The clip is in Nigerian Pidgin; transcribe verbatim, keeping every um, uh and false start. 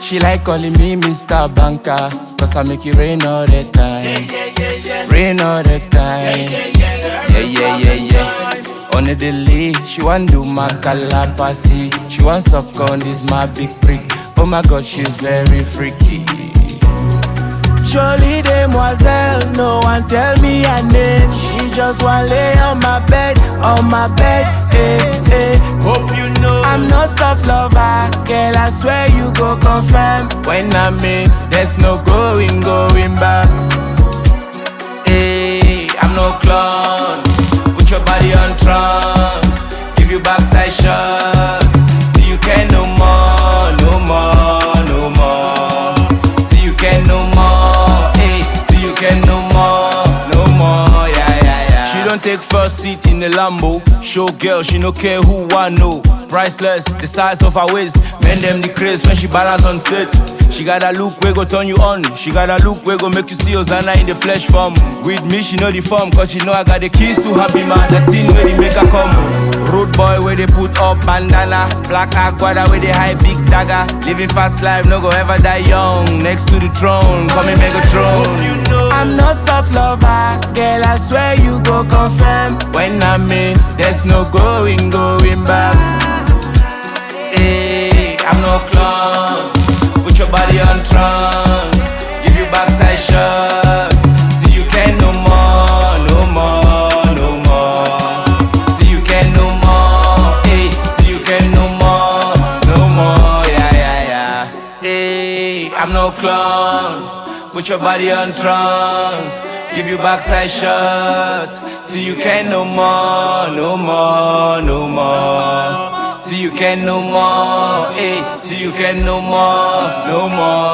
She like calling me Mister Banker, cause I make it rain all the time. Rain all the time. Yeah, yeah, yeah, yeah. On the daily, she want do my color party. She want suck on this my big prick. Oh my god, she's very freaky. Jolie demoiselle, no one tell me her name. She just want lay on my bed, on my bed, eh, eh. Hope you know I'm not soft lover, girl, I swear you go confirm. When I'm in, there's no going, going back. Hey, I'm no clown, put your body on trance, give you backside shots, till you can no more, no more, no more, till you can no more, hey, till you can no more, no more, yeah, yeah, yeah. She don't take first seat in the Lambo, show girl, she no care who I know. Priceless, the size of her waist, men them the craze when she balance on set. She got a look where go turn you on. She got a look where go make you see Hosanna in the flesh form. With me, she know the form, cause she know I got the keys to happy man. The thing where they make her come. Road boy where they put up bandana. Black Aguada where they hide big dagger. Living fast life, no go ever die young. Next to the throne, come and make a throne. You know I'm not soft lover, girl, I swear you go confirm. When I'm in, there's no going, going back. Hey, I'm no clown. Put your body on trance, give you backside shots, till you can no more, no more, no more, till you can no more, hey, till you can no more, no more, yeah, yeah, yeah. Hey, I'm no clown. Put your body on trance, give you backside shots, till you can no more, no more, no more. Till you can no more, hey, till you can no more, no more.